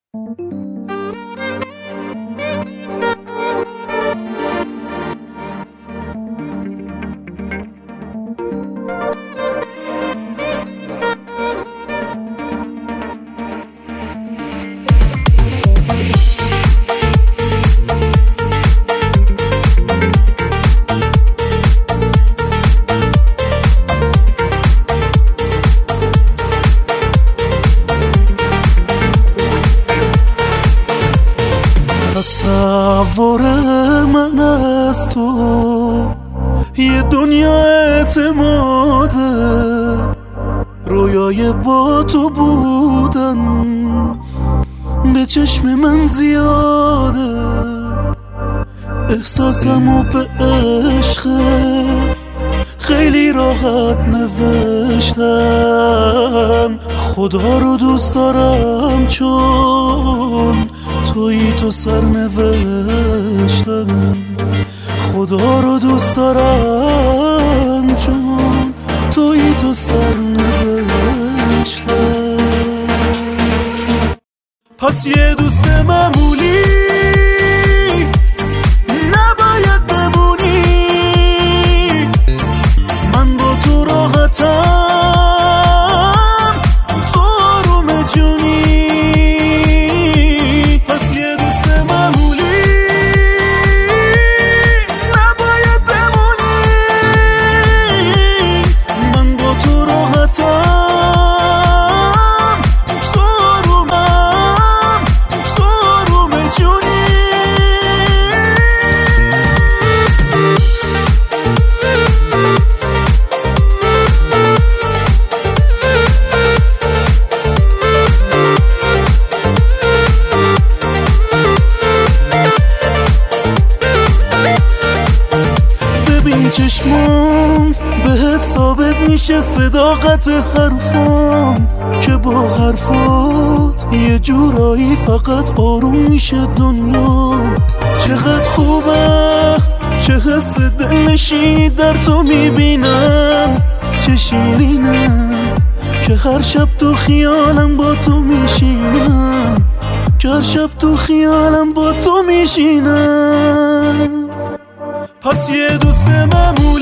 تصور من از تو یه دنیا اعتماده، رویای با تو بودن به چشم من زیاده، احساسمو به عشق خیلی راحت نوشتم، خدا رو دوست دارم چون تویی تو سرنوشتم، خدا رو دوست دارم چون تویی تو سرنوشتم. پس یه دوست معمولی نباید بمونی، من با تو راحتم، تو آروم جونی. پس یه دوست معمولی نباید بمونی، من با تو راحتم، تو آرومم، تو آروم جونی. ببین چشمام بهت ثابت میشه صداقت حرفام، که با حرفات یه جورایی فقط آروم میشه دنیا. چقدر خوبه چه حس دلنشینی در تو میبینم، چه شیرینه که هر شب تو خیالم با تو میشینم، که هر شب تو خیالم با تو میشینم. پس یه دوست معمولی